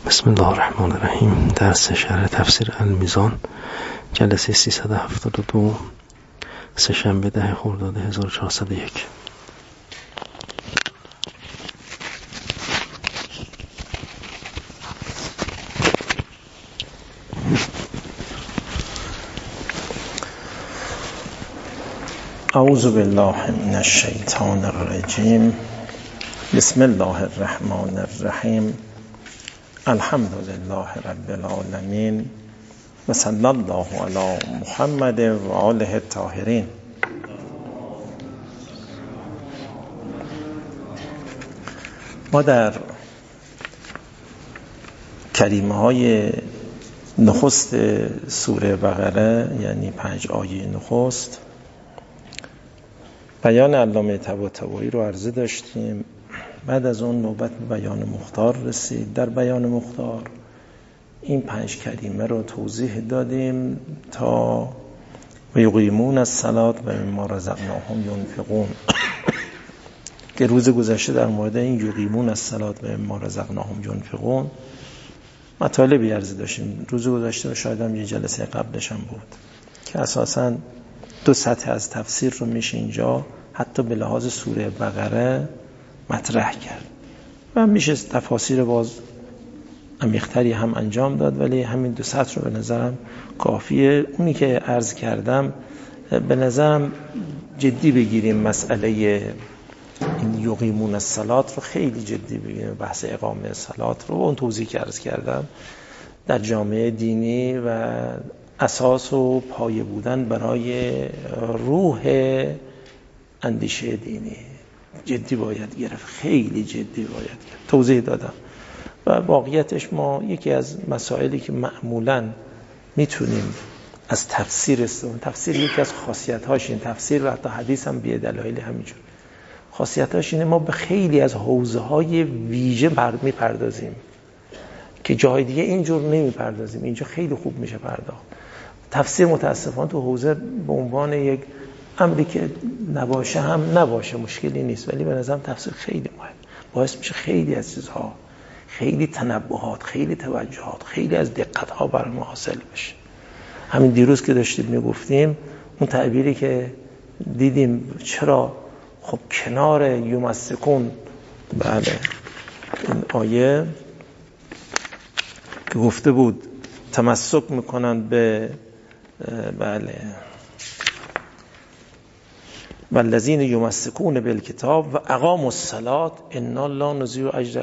بسم الله الرحمن الرحیم. درس شرح تفسیر المیزان، جلسه 372، سه‌شنبه 10 خرداد 1401. اعوذ بالله من الشیطان الرجیم. بسم الله الرحمن الرحیم. الحمد لله رب العالمین و صلی الله علی محمد و آله الطاهرین. ما در کریمه های نخست سوره بقره، یعنی 5 آیه نخست، بیان علامه طباطبایی رو عرضه داشتیم. بعد از اون نوبت به بیان مختار رسید. در بیان مختار این 5 کریمه رو توضیح دادیم تا و یقیمون الصلاة و مما رزقناهم ینفقون که روز گذشته در مورد این یقیمون الصلاة و مما رزقناهم ینفقون مطالبی عرضه داشتیم. روز گذشته و شاید هم یه جلسه قبلش هم بود که اساساً 2 سطح از تفسیر رو میشه اینجا حتی به لحاظ سوره بقره مطرح کرد و میشه تفاسیر باز عمیق‌تری هم انجام داد، ولی همین 2 سطح رو به نظرم کافیه. اونی که عرض کردم به نظرم جدی بگیریم، مسئله این یقیمون الصلاة رو خیلی جدی بگیریم، بحث اقامه صلات رو اون توضیح که عرض کردم در جامعه دینی و اساس و پایه بودن برای روح اندیشه دینی جدی باید گرفت، خیلی جدی باید گرفت. توضیح دادم و واقعیتش ما یکی از مسائلی که معمولاً میتونیم از تفسیر استفاده، تفسیر یکی از خاصیت‌هاش این تفسیر و حتی حدیث هم به دلایل همینجور خاصیت‌هاش اینه ما به خیلی از حوزه‌های ویژه میپردازیم که جای دیگه اینجور نمیپردازیم. اینجا خیلی خوب میشه پرداخت. تفسیر متاسفانه تو حوزه به عنوان یک امری که نباشه هم نباشه مشکلی نیست، ولی به نظرم تفسیر خیلی مهم، باعث میشه خیلی از چیزها، خیلی تنبهات، خیلی توجهات، خیلی از دقت‌ها برای ما حاصل بشه. همین دیروز که داشتیم میگفتیم اون تعبیری که دیدیم، چرا خب کنار یمسکون، بله این آیه که گفته بود تمسک میکنن به بله والذین یمسکون بالکتاب و اقاموا الصلاة انا لا نضیع اجر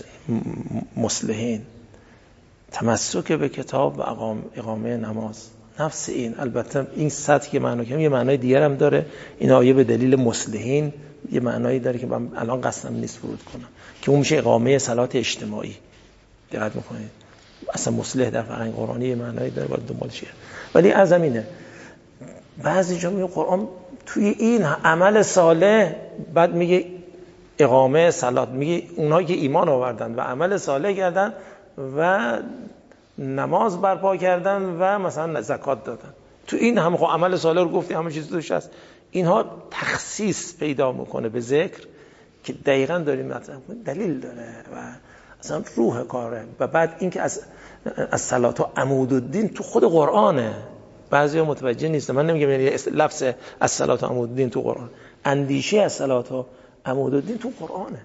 المصلحین. تمسک به کتاب و اقامه نماز، نفس این. البته این سطح که معنی کنم یه معنای دیگر هم داره. این آیه به دلیل مصلحین یه معنایی داره که من الان قصدم نیست ورود کنم، که اون میشه اقامه صلات اجتماعی. دقت میکنید اصلا مصلح در فرهنگ قرآنی یه معنایی داره، باید دنبالش گرفت. ولی از زمینه بعضی جا میگه قرآن توی این عمل صالح بعد میگه اقامه صلات، میگه اونایی که ایمان آوردن و عمل صالح کردن و نماز برپا کردن و مثلا زکات دادن. تو این هم خب عمل صالح رو گفتی، همه چیز توش هست. اینها تخصیص پیدا میکنه به ذکر که دقیقاً داریم مطرح می‌کنیم، دلیل داره و اصلا روح کاره. و بعد اینکه از صلات و عمود الدین تو خود قرآنه. بعضیا متوجه نیستن. من نمیگم یعنی لفظ از صلات و عمود الدین تو قرآن، اندیشه از صلات و عمود الدین تو قرآنه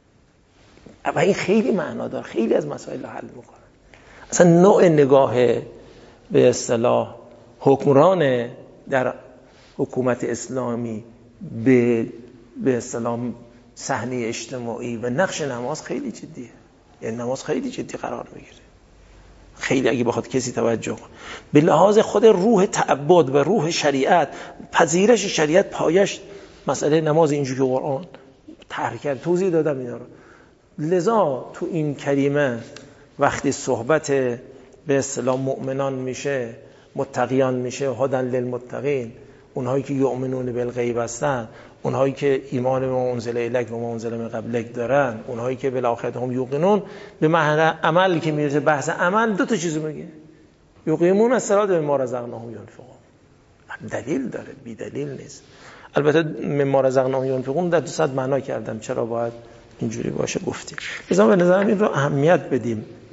و این خیلی معنا داره، خیلی از مسائل رو حل میکنه. اصلا نوع نگاه به اصطلاح حکمران در حکومت اسلامی به اصطلاح صحنه اجتماعی و نقش نماز خیلی جدیه. یعنی نماز خیلی جدی قرار میگیره، خیلی اگه بخواد کسی توجه کنه به لحاظ خود روح تعبد و روح شریعت، پذیرش شریعت پایش مسئله نماز اینجوری که قرآن طرح کرد. توضیح دادم اینا رو. لذا تو این کریمه وقتی صحبت به اصطلاح مؤمنان میشه، متقیان میشه، هدی للمتقین، اونهایی که یؤمنون بالغیب هستن، اونهایی که ایمان به ما انزل الیک و ما انزل من قبلک دارن، اونهایی که بالآخرة هم یوقنون، به معنی عمل که میرسه بحث عمل 2 تا چیزو میگه. یقیمون الصلاة و مما رزقناهم ینفقون. دلیل داره، بی دلیل نیست. البته مما رزقناهم ینفقون در 200 معنا کردم، چرا باید اینجوری باشه گفتیم. لذا به نظرم این رو اهمیت بدیم.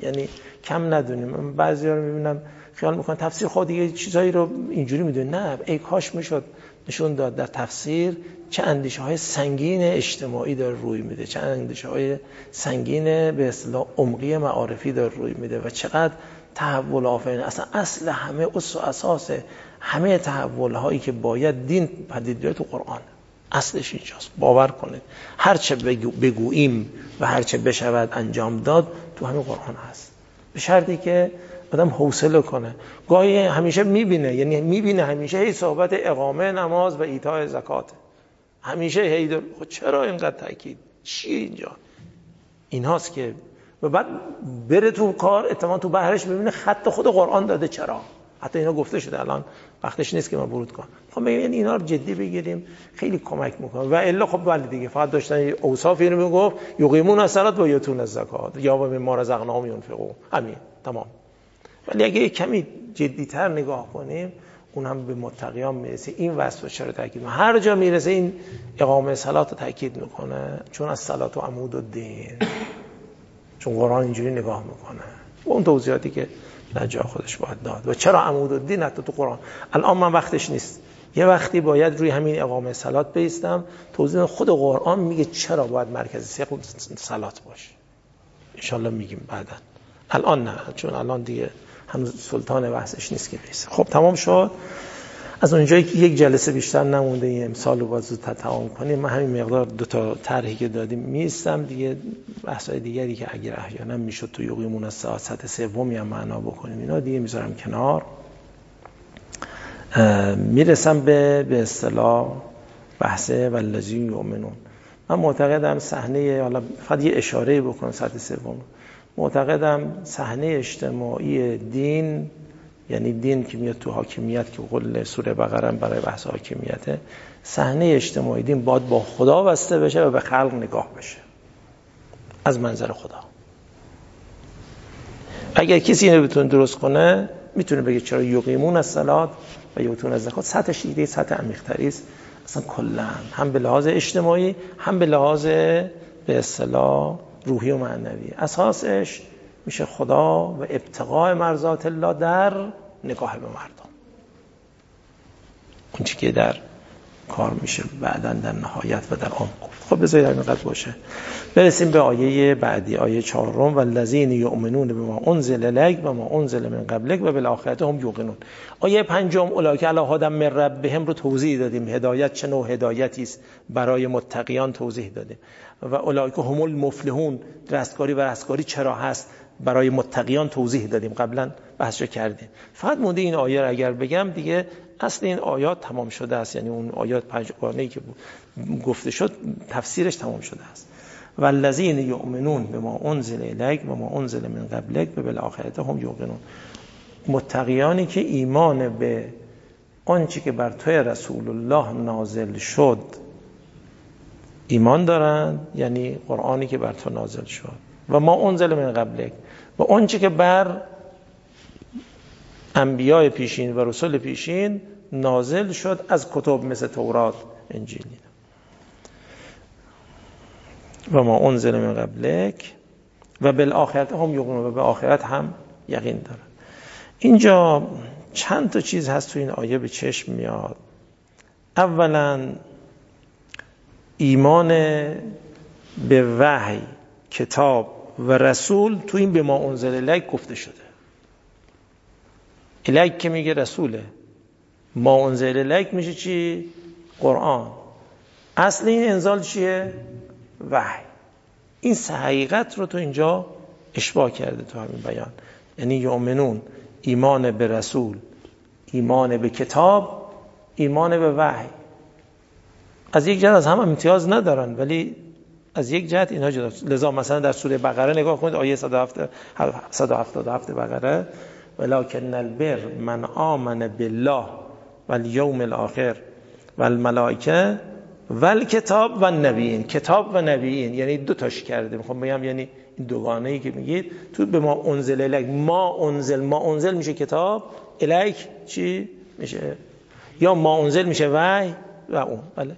یعنی کم ندونیم. من بعضیا رو میبینم خیال میکنن تفسیر خود دیگه چیزایی رو اینجوری میدونه. نه، ای کاش میشد نشون داد در تفسیر چه اندیشه‌های سنگین اجتماعی داره روی میده، چه اندیشه‌های سنگین به اصطلاح عمقی معارفی داره روی میده و چقدر تحول آفرینه. اصلا اصل همه اساس همه تحول‌هایی که باید دین پدید بیاره تو قرآن، اصلش اینجاست. باور کنید هر چه بگوییم و هر چه بشود انجام داد تو همین قرآن هست، به شرطی که آدم حوصله کنه. گاهی همیشه میبینه، یعنی میبینه همیشه هی صحبت اقامه نماز و ایتاء زکات، همیشه هی خود چرا اینقدر تاکید چی اینجا؟ این هاست که و بعد بره تو کار اتفاقا تو بحرش ببینه خط خود قرآن داده. چرا؟ حتی اینا گفته شده، الان وقتش نیست که من ورود کنم. خب بگم یعنی اینا رو جدی بگیریم، خیلی کمک میکنه. و الا خب ولی دیگه فقط داشتن اوصافی رو میگفت یقیمون الصلاة و یؤتون الزکات یا و مما رزقناهم ينفقون، همین تمام. ولی اگه کمی جدی‌تر نگاه کنیم اون هم به متقیان میرسه. این وصف چرا تاکید میکنه؟ هر جا میرسه این اقامه صلات رو تاکید میکنه، چون از صلات و عمود الدین، چون قرآن اینجوری نگاه میکنه. و اون توضیحاتی که در جا خودش باید داد. و چرا عمود الدین حتی تو قرآن؟ الان من وقتش نیست، یه وقتی باید روی همین اقامه صلات بیستم. توضیح خود قرآن میگه چرا باید مرکزی صلات باشه. ان شاء الله میگیم بعداً، الان نه، چون الان دیگه هنوز سلطان بحثش نیست که بیسته. خب تمام شد. از اونجایی که یک جلسه بیشتر نمونده این امسال رو باید زودتر تمام کنیم، من همین مقدار 2 تا طرحی که دادیم میستم دیگه. بحث‌های دیگری که اگر احیانا میشد تو یقیمون الساعة سطح سومی هم معنا بکنیم اینا دیگه میذارم کنار. میرسم به اصطلاح بحث والذین یؤمنون. من معتقدم صحنه، حالا فقط یه اشاره بکنم سطح سوم، معتقدم صحنه اجتماعی دین، یعنی دین که میاد تو حاکمیت که قول سوره بقره برای بحث حاکمیته، صحنه اجتماعی دین باید با خدا بسته بشه و به خلق نگاه بشه از منظر خدا. اگر کسی اینو بتونه درست کنه میتونه بگه چرا یقیمون الصلاة و یؤتون الزکات. سطحش دیگه سطح عمیق‌تری است اصلا کلا، هم به لحاظ اجتماعی هم به لحاظ به اصطلاح روحی و معنوی. اساسش میشه خدا و ابتغاء مرضات الله در نگاه به مردم. اون چیزی که در کار میشه بعداً در نهایت و در عمق گفت. خب بذارید اینقدر باشه. برسیم به آیه بعدی، آیه 4: والذین یؤمنون بما انزل الیک و ما انزل من قبلک و بالآخرة هم یوقنون. آیه 5: اولئک علی هدی من ربهم رو توضیح دادیم. هدایت چه نوع هدایتی است برای متقیان توضیح دادیم. و اولئک هم المفلحون، رستگاری و رستگاری چرا هست برای متقیان توضیح دادیم، قبلا بحثش کردیم. فقط مونده این آیه رو اگر بگم دیگه اصل این آیات تمام شده است. یعنی اون آیات 5 گانه‌ای که گفته شد تفسیرش تمام شده است. والذین یؤمنون بما انزل الیک و ما انزل من قبلک و بالآخرة هم یوقنون. متقیانی که ایمان به آنچه که بر توی رسول الله نازل شد ایمان دارند، یعنی قرآنی که بر تو نازل شد، و ما انزل من قبلک و آنچه که بر انبیاء پیشین و رسول پیشین نازل شد از کتب مثل تورات، انجیل و ما انزل من قبلک و بالآخرة هم یوقنون، و به آخرت هم یقین دارن. اینجا چند تا چیز هست تو این آیه به چشم میاد. اولا ایمان به وحی، کتاب و رسول تو این به ما انزل الیک گفته شده. الیک که میگه رسوله، ما انزل الیک میشه چی؟ قرآن. اصل این انزال چیه؟ وحی. این سه حقیقت رو تو اینجا اشباع کرده تو همین بیان. یعنی یؤمنون ایمان به رسول، ایمان به کتاب، ایمان به وحی. از یک جهت از هم امتیاز ندارن ولی از یک جهت اینها جداست. لذا مثلا در سوره بقره نگاه کنید، آیه 177 بقره: ولکن البر من آمن بالله والیوم الاخر والملائکه والکتاب والنبیین. کتاب و نبیین یعنی دو تاش کرده. میخوام بگم یعنی این دوگانه‌ای که میگید تو به ما انزل الیک، ما انزل میشه کتاب، الیک چی میشه؟ یا ما انزل میشه وحی و اون بله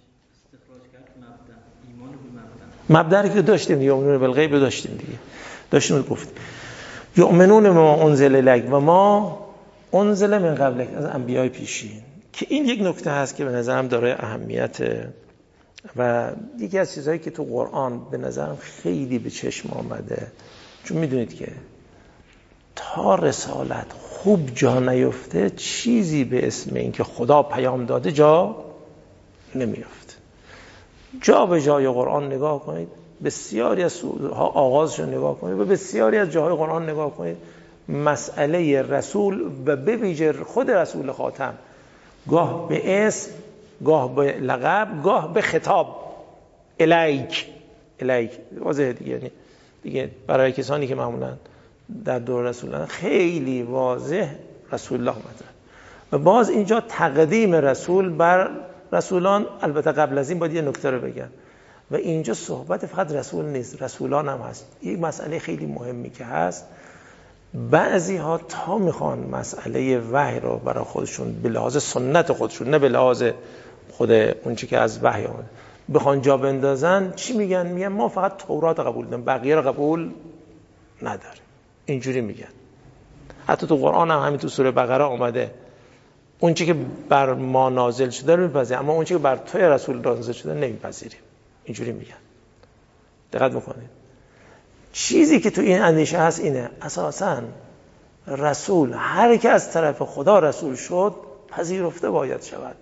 مبدأ که داشتیم دیگه، اون بالغیب داشتیم دیگه. داشتیم گفتیم یؤمنون ما انزل الیک و ما انزل من قبلک، از انبیای پیشین، که این یک نکته هست که به نظرم داره اهمیته و یکی از چیزهایی که تو قرآن به نظرم خیلی به چشم آمده، چون میدونید که تا رسالت خوب جا نیفته چیزی به اسم این که خدا پیام داده جا نمیفته. جا به جای قرآن نگاه کنید، بسیاری از سوره‌ها آغازشون نگاه کنید و بسیاری از جاهای قرآن نگاه کنید، مسئله رسول و به ویژه خود رسول خاتم گاه به اسم، گاه به لقب، گاه به خطاب الیک واضحه دیگه برای کسانی که معمولا در دور رسولان خیلی واضح رسول الله مطرح و باز اینجا تقدیم رسول بر رسولان. البته قبل از این باید یه نکته رو بگم و اینجا صحبت فقط رسول نیست، رسولان هم هست. یک مسئله خیلی مهمی که هست، بعضی ها تا میخوان مسئله وحی رو برای خودشون به لحاظ سنت خودشون، نه به لحاظ خود اون چی که از وحی آمده، بخوان جا بندازن، چی میگن ما فقط تورات قبول داریم، بقیه رو قبول نداریم. اینجوری میگن. حتی تو قرآن هم همین تو سوره بقره آمده، اون چی که بر ما نازل شده رو میپذیریم، اما اون چی که بر توی رسول نازل شده نمیپذیریم. اینجوری میگن. دقت میکنید. چیزی که تو این اندیشه هست اینه، اساساً رسول هر که از طرف خدا رسول شد پذیرفته باید شود.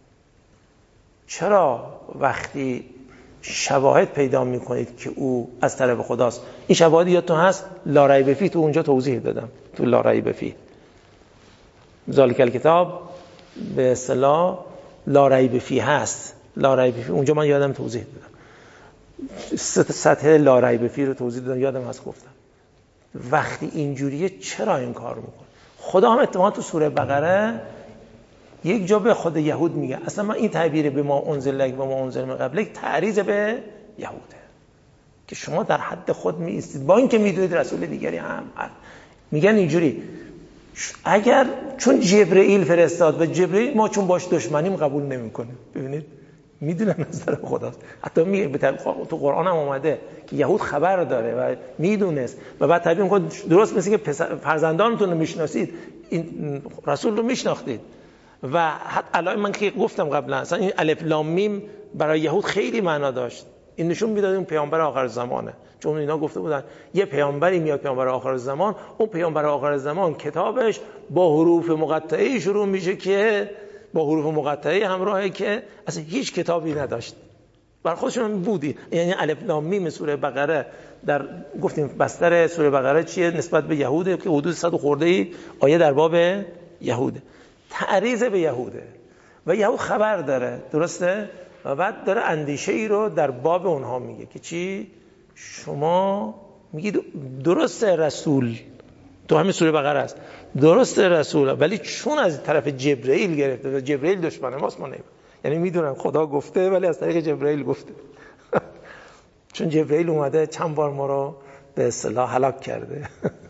چرا وقتی شواهد پیدا میکنید که او از طرف خداست، این شواهد یادتون هست لا ریب فیه، تو اونجا توضیح دادم، تو لا ریب فیه ذالک الکتاب به اصطلاح لا ریب فیه هست، لا ریب فیه اونجا من یادم توضیح دادم، سطح لا ریب فیه رو توضیح دادم، یادم هست گفتم. وقتی اینجوریه چرا این کار میکنه؟ خدا هم اتفاقا تو سوره بقره یک جا به خود یهود میگه، اصلا من این تعبیر به ما انزل الیک و ما انزل من قبلک تعریض به یهوده که شما در حد خود می ایستید با اینکه میدونید رسول دیگری هم هست. میگن اینجوری اگر چون جبرئیل فرستاد و جبرئیل ما چون باش دشمنیم قبول نمیکنه. ببینید میدونن از طرف خداست. حتی میگه تو قرآن هم اومده که یهود خبر داره و میدونست و بعد تعبیر میکنه درست مثل که فرزندانتون رو میشناسید این رسول رو میشناختید. و حتی من که گفتم قبلا اصلا این الف لام میم برای یهود خیلی معنا داشت. این نشون میداد اون پیامبر آخر زمانه، چون اینا گفته بودن یه پیامبری میاد، پیامبر آخر زمان. اون پیامبر آخر زمان کتابش با حروف مقطعه شروع میشه که با حروف مقطعه همراهه که اصلا هیچ کتابی نداشت، بر خودشون بودی. یعنی الف لام میم سوره بقره در گفتیم بستر سوره بقره چیه نسبت به یهوده که حدود 100 خورده آیه در باب یهوده، تعریض به یهوده و یهود خبر داره، درسته؟ و بعد داره اندیشه ای رو در باب اونها میگه که چی؟ شما میگید درسته رسول، تو همین سوره بقره است، درسته رسول، ولی چون از طرف جبرئیل گرفته و جبرئیل دشمن ماست ما نمیم. یعنی میدونن خدا گفته ولی از طریق جبرئیل گفته چون جبرئیل اومده چند بار ما رو به اصطلاح هلاک کرده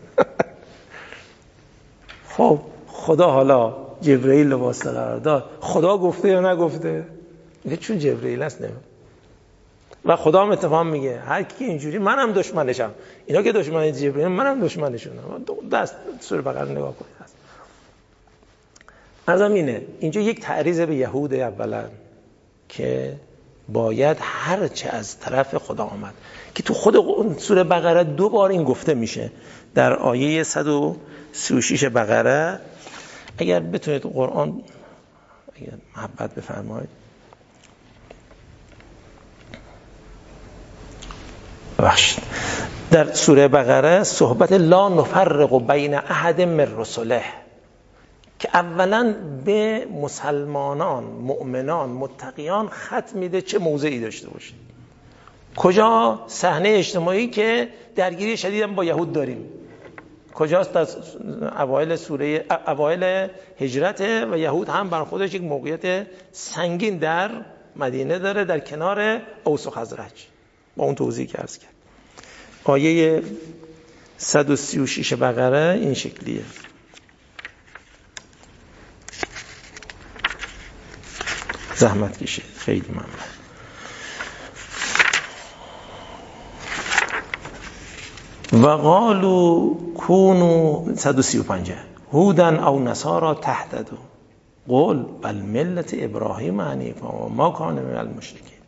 خب خدا حالا جبرئیل رو واسطه قرار داد، خدا گفته یا نگفته؟ میگه چون جبرئیل است نمیم. و خدا هم اتفاق میگه هر کی اینجوری منم دشمنشم، اینا که دشمن جبرئیل منم دشمنشونم. دست سوره بقره نگاه کنید هست. عرضم اینه اینجا یک تعریض به یهود اولا که باید هر چه از طرف خدا آمد که تو خود سوره بقره 2 بار این گفته میشه. در آیه 136 بقره اگر بتونید قرآن اگر محبت بفرمایید بخشید، در سوره بقره صحبت لا نفرق بین احد من رسله که اولا به مسلمانان، مؤمنان، متقیان خط میده چه موضعی داشته باشید. کجا؟ صحنه اجتماعی که درگیری شدید هم با یهود داریم. کجاست؟ در اوایل هجرت و یهود هم بر خودش یک موقعیت سنگین در مدینه داره در کنار اوس و خزرج. با اون توضیح که عرض کرد. آیه 136 بقره این شکلیه. زحمت کشید، خیلی ممنون. و قالوا کونوا 135 هودا او نصارا تهتدوا قل بل ملت ابراهیم حنیفا و ما کان من المشرکین.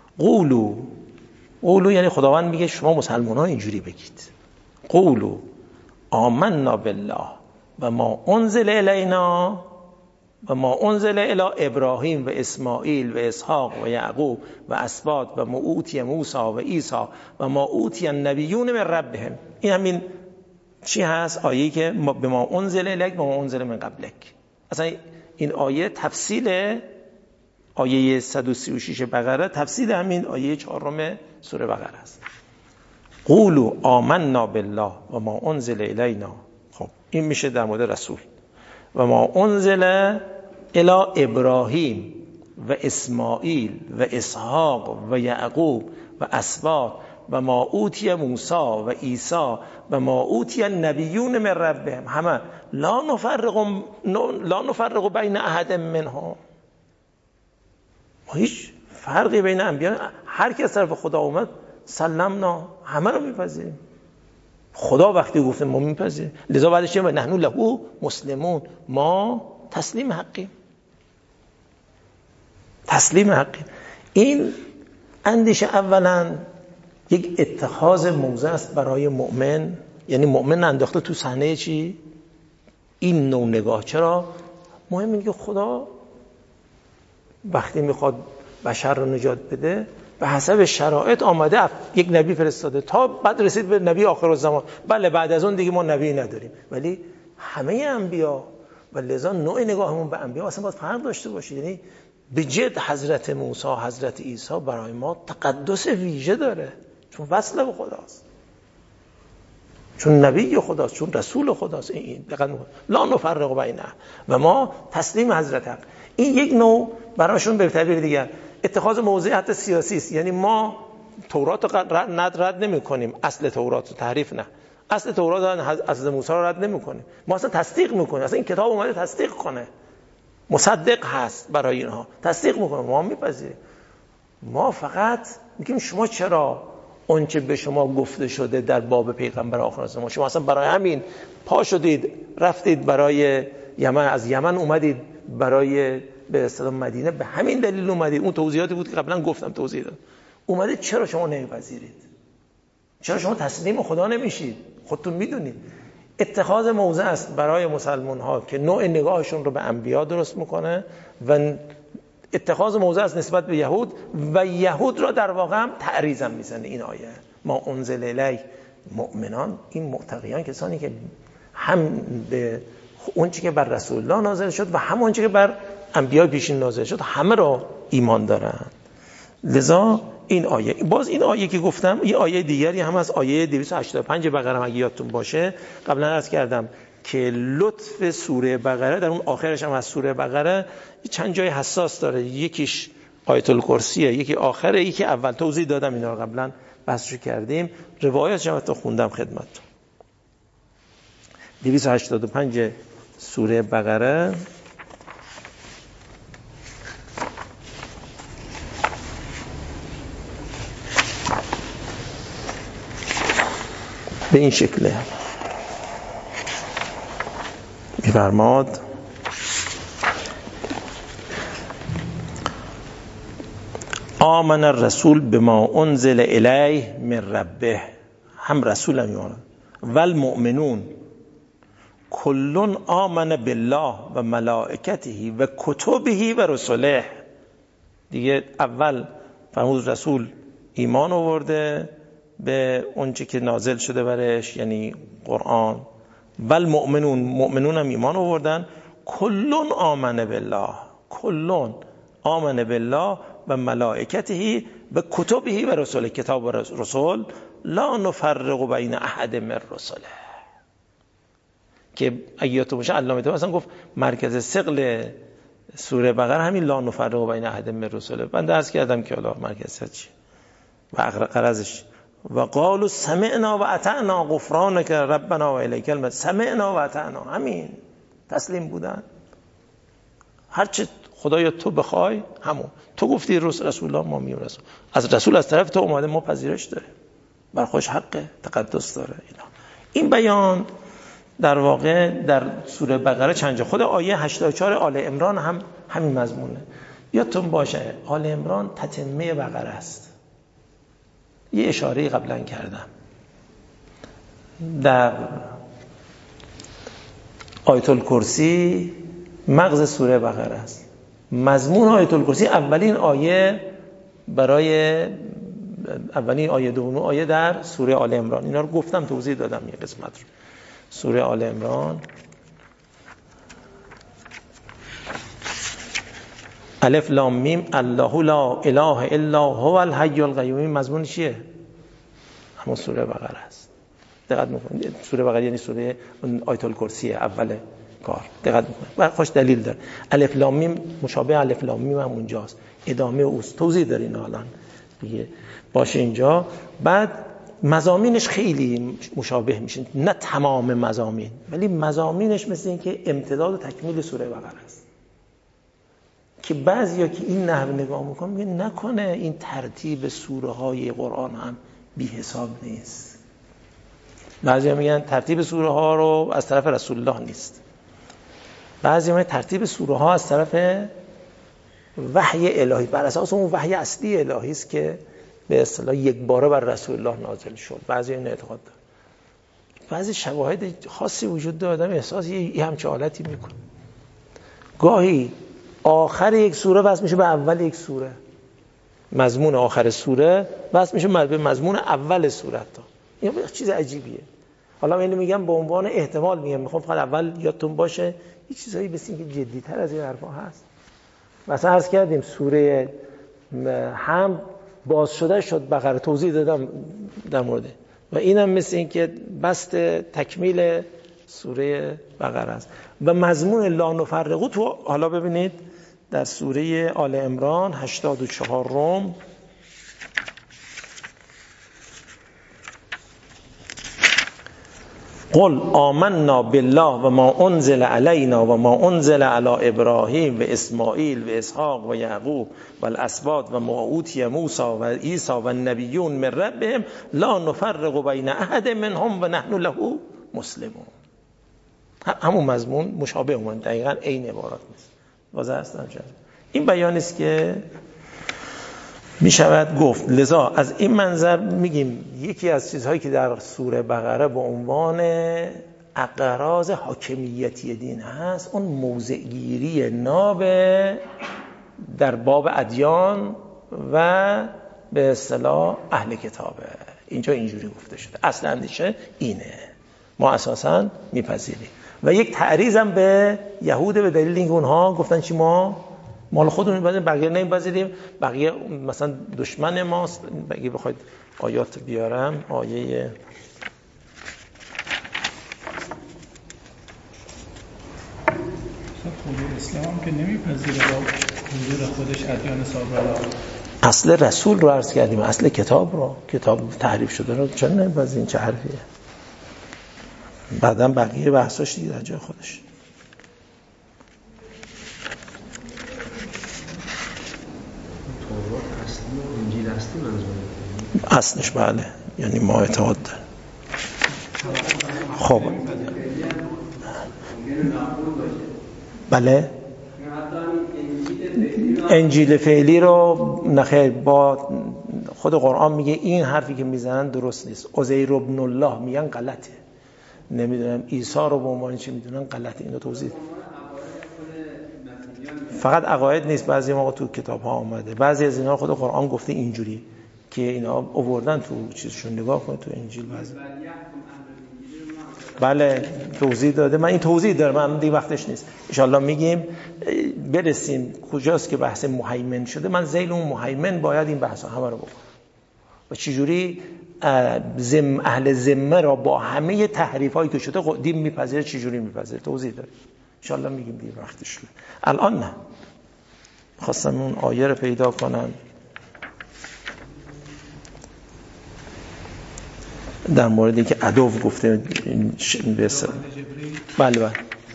قولو یعنی خداوند میگه شما مسلمان ها اینجوری بگید، قولو آمنا بالله و ما انزل الینا و ما انزل الی ابراهیم و اسماعیل و اسحاق و یعقوب و اسباط و ما اوتی موسی و عیسی و ما اوتی النبیون من ربهم. این همین چی هست؟ آیه‌ای که به ما انزل الیک و ما انزل من قبلک. اصلا این آیه تفصیل آیه 136 بقره، تفصیل همین آیه 4 سوره بقره است. قولوا آمنا بالله و ما انزل الینا. خب این میشه در مورد رسول. و ما انزل الی ابراهیم و اسماعیل و اسحاق و یعقوب و اسباط و ما اوتی موسی و عیسی و ما اوتی النبیون من ربهم همه لا نفرق بین احد منهم. هیچ فرقی بین انبیا، هر کی از طرف خدا اومد سلمنا، همه رو میپذیریم. خدا وقتی گفته ما میپذیریم، لذا بعدش چه نحن له مسلمون، ما تسلیم حقیم. تسلیم حقیم. این اندیشه اولا یک اتخاذ موضع است برای مؤمن، یعنی مؤمن انداخته تو صحنه چی؟ این نوع نگاه. چرا؟ مهم اینه که خدا وقتی میخواد بشر رو نجات بده به حسب شرایط آمده یک نبی فرستاده تا بعد رسید به نبی آخر الزمان. بله بعد از اون دیگه ما نبی نداریم، ولی همه انبیا و لذا نوع نگاهمون به انبیا اصلا باید فرق داشته باشه. یعنی به جد حضرت موسی، حضرت عیسی برای ما تقدس ویژه داره، چون وصل به خداست، چون نبی خداست، چون رسول خداست. این لا نفرق بینه و ما تسلیم حضرت حق. این یک نوع براشون به تعبیر دیگر اتخاذ موضع حتی سیاسی است. یعنی ما تورات رو رد نمی کنیم، اصل تورات رو تحریف نه، اصل تورات از موسی رو رد نمی کنیم، ما اصلا تصدیق میکنیم. اصلا این کتاب اومده تصدیق کنه، مصدق هست برای اینها، تصدیق میکنه، ما میپذیریم. ما فقط میگیم شما چرا اونچه به شما گفته شده در باب پیغمبر آخر الزمان، شما اصلا برای همین پا شدید رفتید برای یمن، از یمن اومدید برای به اصطلاح مدینه، به همین دلیل اومدید. اون توضیحاتی بود که قبلا گفتم توضیح دادم. اومدید چرا شما نمیپذیرید؟ چرا شما تسلیم خدا نمیشید؟ خودتون میدونید. اتخاذ موضع است برای مسلمان ها که نوع نگاهشون رو به انبیا درست میکنه و اتخاذ موضع است نسبت به یهود و یهود را در واقع هم تعریض میزنه. این آیه ما انزل الی مؤمنان، این متقیان کسانی که هم به اون چیزی که بر رسول الله نازل شد و هم اون چیزی که بر انبیاء پیشین نازل شد همه را ایمان دارن. لذا این آیه، باز این آیه که گفتم یه آیه دیگری هم از آیه 285 بقره اگه یادتون باشه، قبلا عرض کردم که لطف سوره بقره در اون آخرش هم از سوره بقره چند جای حساس داره. یکیش آیت الکرسیه، یکی آخره، یکی اول. توضیح دادم اینا رو قبلا بحثش کردیم، روایتش هم خوندم خدمتتون. 285 سوره بقره به این شکله می‌فرماد: آمن الرسول بما انزل الیه من ربه، هم رسول هم ایمان و المؤمنون کلون آمن بالله و ملائکته و کتبه و رسله. دیگه اول فرمود رسول ایمان آورده به اونچه که نازل شده برش، یعنی قرآن. و المؤمنون، مؤمنون هم ایمان آوردن. کلون آمن بالله، کلون آمن بالله و ملائکته و کتبه و رسله، کتاب و رسول. لا نفرق بین احد من رسله، که اگیاتو باشه علامه طباطبایی مثلا گفت مرکز ثقل سوره بقره همین لا نفرق بین احد من رسله. من درس کردم که حالا مرکز چی و غرضش. و قالوا سمعنا و اطعنا غفرانک ربنا و الیک المصیر. سمعنا و اطعنا، همین تسلیم بودن. هرچه خدایا تو بخوای همون. تو گفتی رسول الله، ما میرسیم. از رسول از طرف تو اومده، ما پذیرش داریم بر خودش حق تقدس داره. این بیان در واقع در سوره بقره چند جا، خود آیه 84 آل عمران هم همین مضمونه. یادتون باشه آل عمران تتمه بقره است. یه اشاره قبلا کردم در آیت الکرسی مغز سوره بقره است. مضمون آیت الکرسی اولین آیه دو آیه در سوره آل عمران. اینا رو گفتم، توضیح دادم یه قسمت رو. سوره آل عمران الف لام میم الله لا اله الا هو الحی القیوم. مضمون چیه؟ همون سوره بقره است. دقت میکنید سوره بقره یعنی سوره آیت الکرسی اول کار. دقت میکنید و خوش دلیل داره. الف لام میم مشابه الف لام میم هم اونجاست، ادامه اوست. توضیح دارین الان دیگه باشه اینجا. بعد مضامینش خیلی مشابه میشن، نه تمام مضامین ولی مضامینش مثل این که امتداد و تکمیل سوره بقره است، که بعضیا که این نحو نگاه میکنن میگن نکنه این ترتیب سوره های قرآن هم بی حساب نیست. بعضیا میگن ترتیب سوره ها رو از طرف رسول الله نیست. بعضیا میگن ترتیب سوره ها از طرف وحی الهی، بر اساس اون وحی اصلی الهی است که به اصطلاح یک باره بر رسول الله نازل شد. بعضی این اعتقاد دارن. بعضی شواهد خاصی وجود داره، آدم احساس یه همچه حالتی میکنه. گاهی آخر یک سوره وصل میشه به اول یک سوره، مضمون آخر سوره وصل میشه به مضمون اول سوره. تا این یه چیز عجیبیه. حالا من میگم به عنوان احتمال میگم، میخوام فقط اول یادتون باشه یه چیزایی بس این که جدی‌تر از این حرفا هست. مثلا عرض کردیم سوره هم باز شده شد بقره، توضیح دادم در مورد و اینم مثل این که بست تکمیل سوره بقره است. و مضمون لا نفرقو تو حالا ببینید در سوره آل عمران 84 روم قل آمنا بالله و ما انزل علینا و ما انزل علی ابراهیم و اسماعیل و اسحاق و یعقوب و الاسباط و ما اوتی موسی و عیسی و النبیون من ربهم لا نفرق بین احد منهم و نحن له مسلمون. همون مضمون مشابه اون، دقیقاً عین عبارات نیست. واضح است. این بیانی است که می شود گفت. لذا از این منظر میگیم یکی از چیزهایی که در سوره بقره به عنوان اغراض حاکمیتی دین هست اون موضعگیری ناب در باب ادیان و به اصطلاح اهل کتابه. اینجا اینجوری گفته شده. اصل اندیشه اینه، ما اساساً میپذیریم. و یک تعریضم به یهود به دلیل اینکه اونها گفتن چی ما مال خودمون می‌پذیریم بقیه نمی‌پذیریم، بقیه مثلا دشمن ماست. بگی بخواید آیات بیارم، آیه اسلام که نمی‌پذیره با حضور خودش ادیان سابقه. اصل رسول رو عرض کردیم، اصل کتاب رو، کتاب تحریف شده رو چرا نمی‌پذیرین؟ چه حرفیه؟ بعداً بقیه بحثاش دیگه در جای خودش. اصلش بله، یعنی ما اعتقاد داریم. خب بله انجیل فعلی رو نخیر، با خود قرآن میگه این حرفی که میزنن درست نیست. عزیر ابن الله میگن غلطه، نمیدونم عیسی رو به عنوان چی میدونن غلطه. اینو توضیح فقط عقاید نیست، بعضی موقع تو کتاب ها آمده، بعضی از اینا خود قرآن گفته اینجوری که اینا آوردن تو چیزشون. نگاه کنید تو انجیل بعضی بله توضیح داده. من این توضیح دارم، من دیگه وقتش نیست. ان شاءالله میگیم برسیم کجاست که بحث مهیمن شده. من ذیل اون مهیمن باید این بحثا همه رو بکنم و چجوری اهل ذمه را با همه تحریفایی که شده دین میپذیره، چجوری میپذیره توضیح داره. ان شاءالله میگیم دیگه وقتش شده. الان نه، خواستم اون آیه رو پیدا کنم در موردی که عدو گفته بسر. بله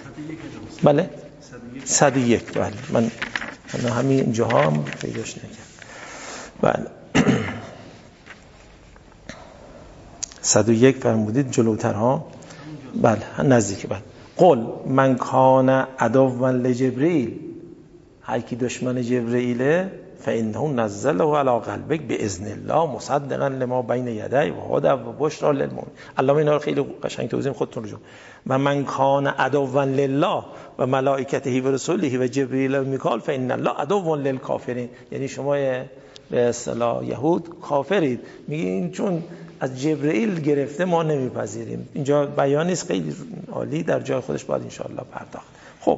101 بله من همین جاها هم پیداش نکردم. بله 101 فرمودید جلوتر ها. بله نزدیک. بله قل من کان عدوا لجبریل، هر کی دشمن جبرئیله فانه نزله علی قلبک باذن الله مصدقا لما بین یدیه و هدی و بشری للمؤمنین. علامه اینا رو خیلی قشنگ توضیح خودتون رو. و من کان عدوا لله و ملائکته و رسوله و جبریل و میکائیل فان الله عدو للکافرین. یعنی شما به اصطلاح یهود کافرید، میگین چون از جبرئیل گرفته ما نمیپذیریم. اینجا بیان نیست، خیلی عالی، در جای خودش باید انشاءالله پرداخت. خب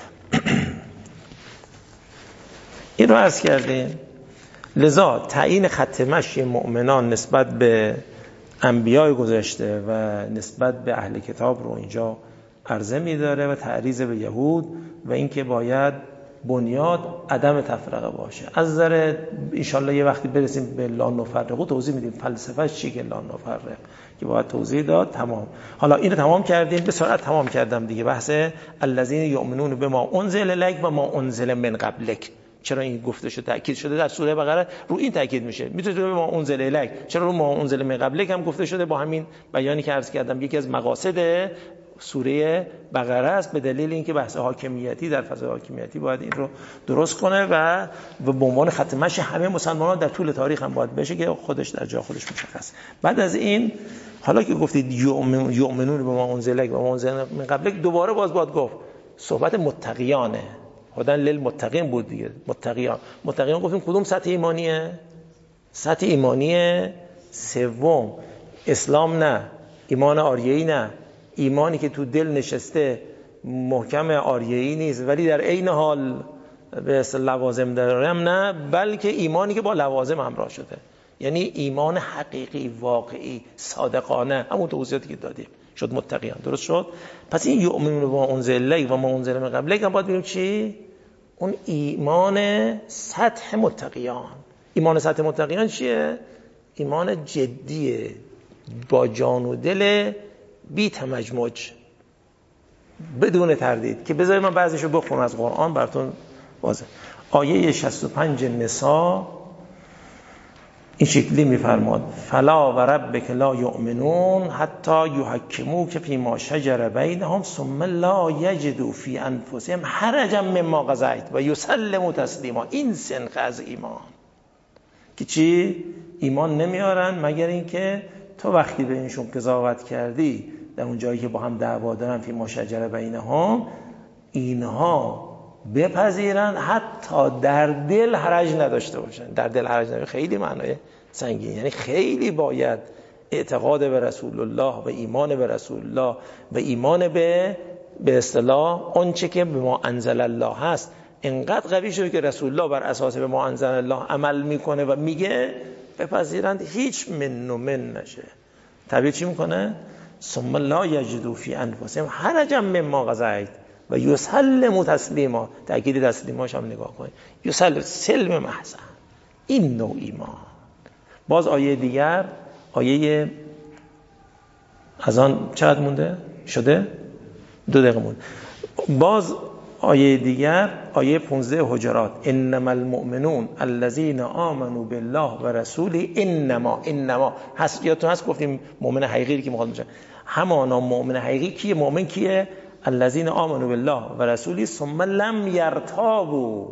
این رو عرض کردیم. لذا تعیین خط مشی مؤمنان نسبت به انبیای گذشته و نسبت به اهل کتاب رو اینجا عرضه می‌داره و تعریض به یهود و اینکه باید بنیاد عدم تفرقه باشه. از نظر انشالله یه وقتی برسیم به لا نفرقه توضیح میدیم فلسفه چی که لا نفرقه که باید توضیح داد. تمام. حالا اینو تمام کردیم، به سرعت تمام کردم دیگه. بحث الذین یؤمنون بما انزل الیک و ما انزل من قبلک. چرا این گفته شده تاکید شده در سوره بقره رو این تاکید میشه. میتونه به ما انزل الیک، چرا رو ما انزل من قبلک هم گفته شده با همین بیانی که عرض کردم. یکی از مقاصد سوره بقره است به دلیل اینکه بحث حاکمیتی در فضای حاکمیتی باید این رو درست کنه و به عنوان خط مشی همه مسلمانان در طول تاریخ هم باید بشه که خودش در جای خودش مشخص. بعد از این حالا که گفتید یؤمنون به ما انزل الیک و ما انزل من قبلک، دوباره باید گفت صحبت متقیانه. هدی للمتقین بود دیگه. متقیان گفتیم کدوم سطح ایمانیه؟ سطح ایمانی سوم. اسلام نه، ایمان آریه‌ای نه، ایمانی که تو دل نشسته محکم آریه‌ای نیست ولی در عین حال به لوازم دارم، نه، بلکه ایمانی که با لوازم همراه شده. یعنی ایمان حقیقی، واقعی، صادقانه. همون توضیحاتی که دادیم شد متقیان. درست شد؟ پس این یؤمنون با انزل الیک و ما انزل من قبلک هم باید ببینیم چی؟ اون ایمان سطح متقیان. ایمان سطح متقیان چیه؟ ایمان جدیه، با جان و دل، بی تمجمج، بدون تردید. که بذارید من بعضیشو بخونم از قرآن براتون واضح. آیه 65 نساء این شکلی میفرماد فلا و ربک لا یؤمنون حتی یحکموک فیما شجر بینهم ثم لا یجدوا فی انفسهم حرجا مما قضیت و یسلموا تسلیما. این سنخ از ایمان که چی؟ ایمان نمیارن مگر اینکه تو وقتی به اینشون قضاوت کردی در اون جایی که با هم دعوا دارن فیما شجر بینهم، اینها بپذیرن حتی در دل حرج نداشته باشن. در دل حرج نداشته خیلی معنای سنگین، یعنی خیلی باید اعتقاد به رسول الله و ایمان به رسول الله و ایمان به اصطلاح آنچه که به ما انزل الله هست انقدر قوی شده که رسول الله بر اساس به ما انزل الله عمل میکنه و میگه بپذیرند، هیچ من و من نشه. تعبیر چی میکنه؟ ثم لا یجدوا فی انفسهم حرجا مما قضیت و یسلموا تسلیما. تأکید تسلیماش هم نگاه کنید. سلم محض. این نوع ایمان. باز آیه دیگر، آیه از آن چقدر مونده؟ شده؟ 2 دقیقه مونده. باز آیه دیگر، آیه 15 حجرات، انما المؤمنون الذين آمنوا بالله و رسوله. انما هست، یادتون هست گفتیم مؤمن حقیقی که میخواد باشه. همانا مؤمن حقیقی کیه؟ مؤمن کیه؟ الذين آمنوا بالله و رسوله ثم لم يرتابوا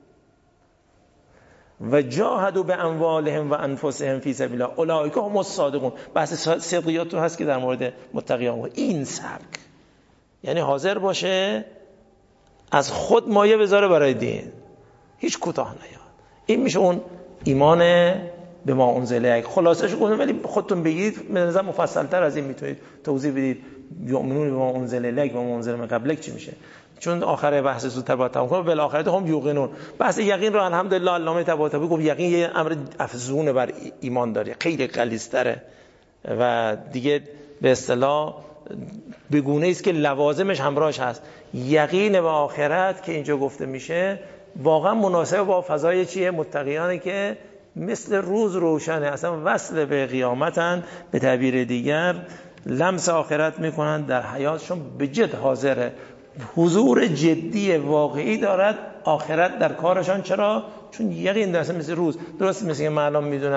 و جاهدوا باموالهم و انفسهم فی سبیل الله اولئک هم الصادقون. بحث صدقیات تو هست که در مورد متقیان. این سبک یعنی حاضر باشه از خود مایه بذاره برای دین، هیچ کوتاه نیاد. این میشه اون ایمان به ما انزل الیک. خلاصش کنم ولی خودتون بگید، به نظر مفصل‌تر از این میتونید توضیح بدید. یؤمنون به ما انزل الیک و ما انزل من قبلک چی میشه؟ چون آخر بحث زودتر باید تمام کنم. بالاخره هم یوقنون. بحث یقین رو الحمدلله علامه طباطبایی گفت یقین یه امر افزون بر ایمان داره، خیلی غلیظ‌تره و دیگه به اصطلاح بگونه است که لوازمش همراهش هست. یقین به آخرت که اینجا گفته میشه واقعا مناسب با فضای چیه؟ متقیانه که مثل روز روشنه، اصلا وصل به قیامتن، به تعبیر دیگر لمس آخرت میکنن، در حیاتشون به جد حاضره، حضور جدی واقعی دارد آخرت در کارشان. چرا؟ چون یقین داره مثل روز. درست مثل که من الان میدونم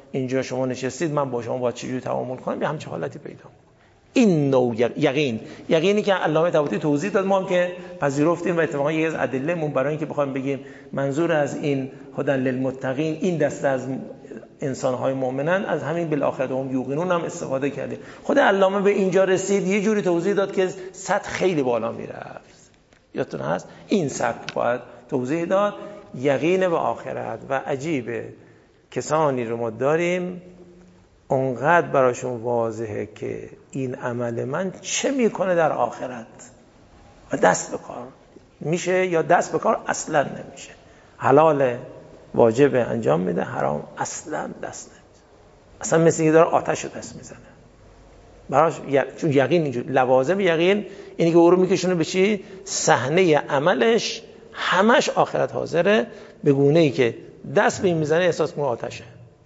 اینجا شما نشستید من با شما باید چجوری تعامل کنم، یه همچین حالتی پیدا کنم. این نوع یقینی که علامه طباطبایی توضیح داد، ما هم که پذیرفتیم و اتفاقا یکی از ادله‌مون برای اینکه بخوایم بگیم منظور از این هدی للمتقین این دسته از انسان‌های مؤمنن، از همین بالآخرة هم یوقنون هم استفاده کردیم. خود علامه به اینجا رسید یه جوری توضیح داد که سطح خیلی بالا میرفت. یادتون هست این سطح باید توضیح داد، یقین به آخرت. و عجیبه کسانی رو ما داریم اونقدر براشون واضحه که این عمل من چه میکنه در آخرت و دست به کار میشه یا دست به کار اصلا نمیشه. حلال واجب انجام میده، حرام اصلا دست نمیشه. اصلا مثل اینکه داره آتش رو دست میزنه براش. چون یقین اینجور لوازم یقین اینی که او رو میکشونه به چی؟ صحنه عملش همش آخرت حاضره، به گونه ای که دست به این میزنه احساس کنه آتشه.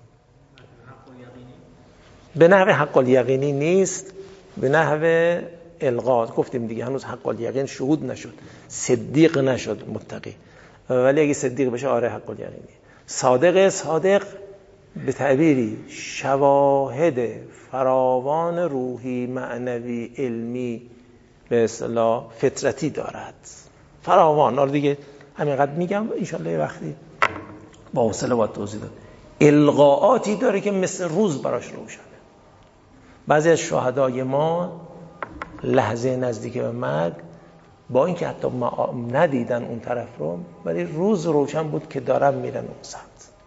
به نحو حق الیقینی نیست، به نحو الغا. گفتیم دیگه هنوز حق الیقین شهود نشد، صدیق نشد متقی، ولی اگه صدیق بشه آره حق الیقینی. صادق به تعبیری شواهد فراوان روحی معنوی علمی به اصطلاح فطرتی دارد، فراوان. آره دیگه همینقدر میگم انشالله یه وقتی با حوصله باید توضیح داد. القاءاتی داره که مثل روز براش روشنه. بعضی از شهدای ما لحظه نزدیک به مرگ با اینکه حتی ندیدن اون طرف رو، ولی روز روشن بود که دارن میرن اون سمت.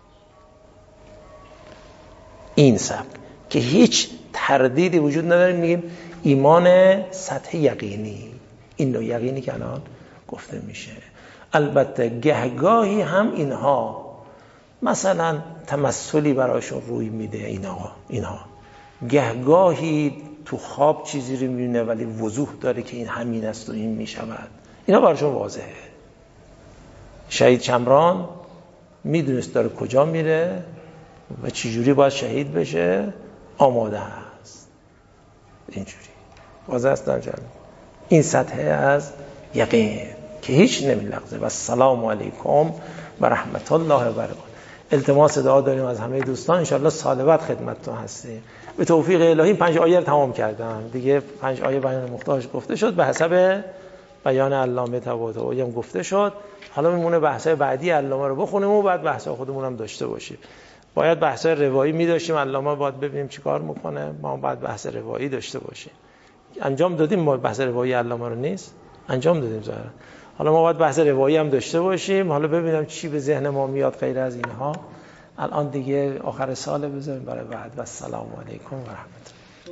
این سمت که هیچ تردیدی وجود نداره، میگیم ایمان سطح یقینی، این نوع یقینی که الان گفته میشه. البته گهگاهی هم اینها مثلا تمثلی براشون روی میده، اینها گهگاهی تو خواب چیزی رو میبینه ولی وضوح داره که این همین است و این میشود، اینا براشون واضحه. شهید شمران میدونست داره کجا میره و چجوری باید شهید بشه، آماده هست. اینجوری واضح است در جلد. این سطح از یقین که هیچ نمیلغزه. و السلام علیکم و رحمت الله و برکاته. التماس دعا داریم از همه دوستان، انشاءالله سال بعد خدمتتون هستیم. به توفیق الهی 5 آیه رو تمام کردم دیگه. 5 آیه بیان محتاج گفته شد، به حسب بیان علامه طباطبایی هم گفته شد. حالا میمونه بحث‌های بعدی علامه رو بخونیم و بعد بحث‌های خودمون هم داشته باشیم. باید بحث‌های روایی می‌داشتیم، علامه باید ببینیم چیکار می‌کنه، ما باید بحث روایی داشته باشیم. انجام دادیم، ما بحث روایی علامه رو نیست انجام دادیم ظاهرا. حالا ما باید بحث روایی هم داشته باشیم. حالا ببینم چی به ذهن ما میاد غیر از اینها. الان دیگه آخر سال بذاریم برای بعد. و السلام علیکم و رحمت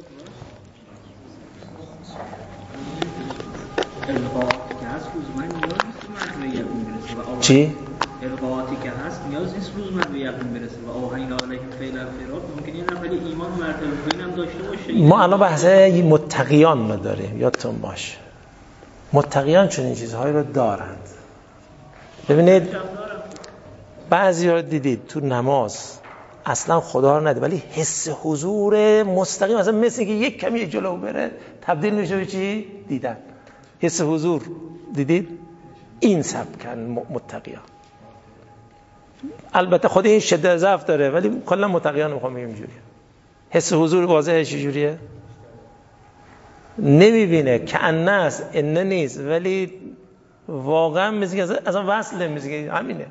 الله. چی؟ القاعاتی که هست نیاز نیست روز من به یقین برسه و آهین علیهم فعل الفراق ممکنه یه نفری ایمان و مرتبه پایین هم داشته باشه. ما الان بحث متقیان رو داریم، یادتون باشه متقیان چون این چیزهایی رو دارند. ببینید بعضی رو دیدید تو نماز اصلا خدا رو نده ولی حس حضور مستقیم، مثلا مثل که یک کمی جلو بره تبدیل میشه به چی؟ دیدن. حس حضور دیدید؟ این سبکن متقیان. البته خود این شدت ضعف داره ولی کلا متقیان رو میخوام اینجوریه. حس حضور واضحه چجوریه؟ نمیبینه که انس انه نیست ولی واقعا مثل که اصلا وصله، مثل که همینه.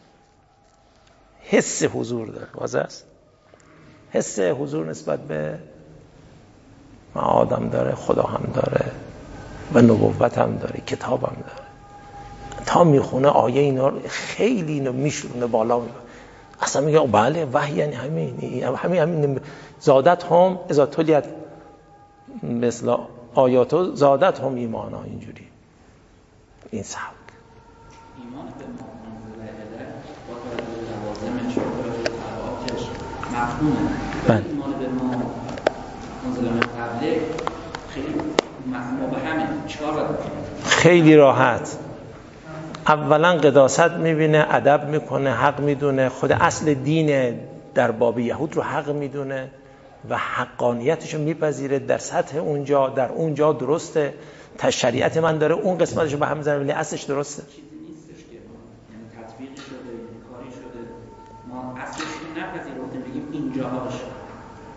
حس حضور داره، واضح است. حس حضور نسبت به آدم داره، خدا هم داره و نبوت هم داره، کتاب هم داره. تا میخونه آیه اینا خیلی اینو میشونه بالا میبره. اصلا میگه بله وحی یعنی همین زادت هم اذا تلیت مثل آیاتو زادت هم ایمان ها. اینجوری این سبک ایمان به لوازمش و طبعاتش مفهومه. ایمان به منزل قبله خیلی مبهمه. چیکار باید بکنه؟ خیلی راحت. اولا قداست میبینه، ادب میکنه، حق میدونه، خود اصل دین در باب یهود رو حق میدونه و حقانیتش رو میپذیره. در سطح اونجا در اونجا درسته، شریعت من داره اون قسمتش رو به هم میزنه ولی اصلش درسته. چیزی نیستش که یعنی تطبیقی شده، کاری شده، ما اصلش رو نپذیرفتیم بگیم اینجاها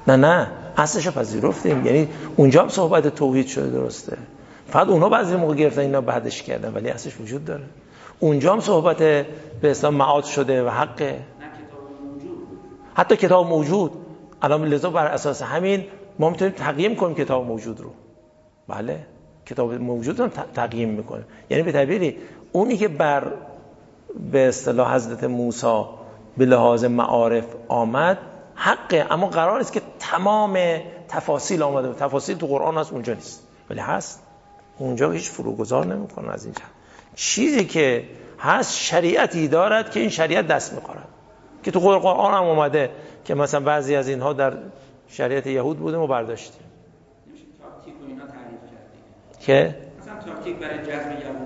نه اصلش پذیرفتیم، یعنی اونجا هم صحبت توحید شده درسته، فقط اونها بعضی موقع گرفتن اینا بعدش کردن، ولی اصلش وجود داره. اونجا هم صحبت به اسلام معاد شده و حقه، حتی کتاب موجود. الان لذا بر اساس همین ما میتونیم تقییم کنیم کتاب موجود رو. بله کتاب موجود رو تقییم میکنه، یعنی به تعبیری اونی که بر به اصطلاح حضرت موسی به لحاظ معارف آمد حقه، اما قرار است که تمام تفاصیل آمده، تفاصیل تو قرآن هست اونجا نیست، ولی هست اونجا، هیچ فروگذار نمیکنه از اینجا. چیزی که هست شریعتی دارد که این شریعت دست میخورد، که تو قرآن هم اومده که مثلا بعضی از اینها در شریعت یهود بودیم و برداشتیم. تاکتیک و اینا تعریف کردیم که مثلا تاکتیک برای جذب